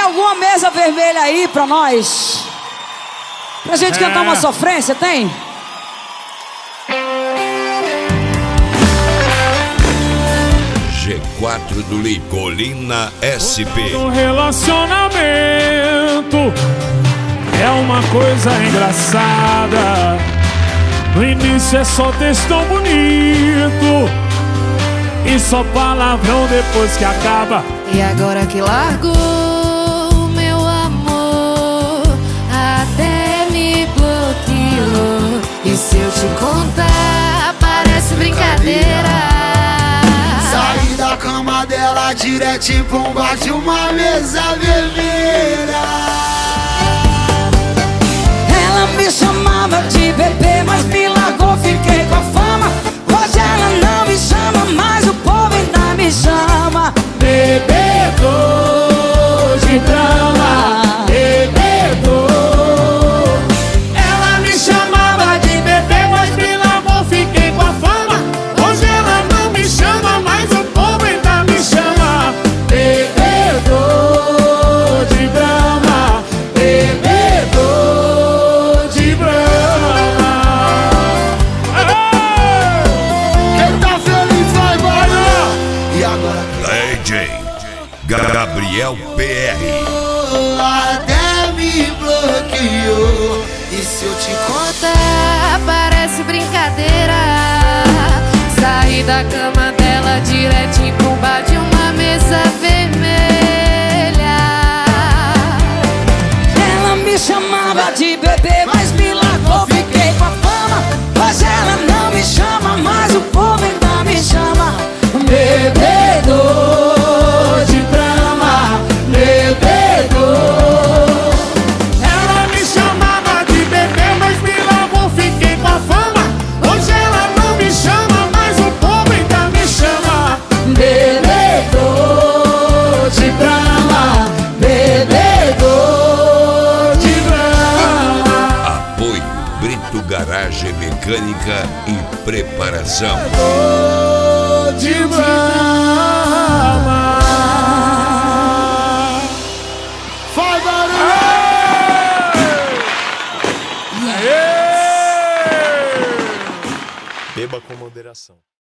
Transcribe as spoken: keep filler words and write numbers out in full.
alguma mesa vermelha aí pra nós? Pra gente É. cantar uma sofrência, tem? G quatro do Li, Colina S P. Um relacionamento é uma coisa engraçada. No início é só textão bonito e só palavrão depois que acaba. E agora que largou, meu amor, até me bloqueou. E se eu te contar, parece brincadeira. Saí da cama dela direto pra um bar de uma mesa vermelha. Ela me chamava de bebê, mas me largou, fiquei com a fama. Hoje ela não me chama, mas o povo ainda me chama Bebedor de drama, bebedor. Ela me chamava de bebê, mas me largou, fiquei com a fama. Hoje ela não me chama, mas o povo ainda me chama bebedor de drama, bebedor de drama. Quem tá feliz vai embora. E agora D J Gabriel P R. até me bloqueou. E se eu te Conta, parece brincadeira. Saí da cama dela direto pra um bar de uma mesa vermelha. Ela me chamava de bebê, mas me largou, fiquei com a fama. Hoje ela não me chama, mas o povo ainda me chama bebedor de drama, bebedor. Ela me chamava de bebê, mas me largou, fiquei com a fama. Hoje ela não me chama, mas o povo ainda me chama Bebedor de drama, bebedor de drama. Apoio Brito Garagem Mecânica e Preparação. de drama. vai barulho. Beba com moderação.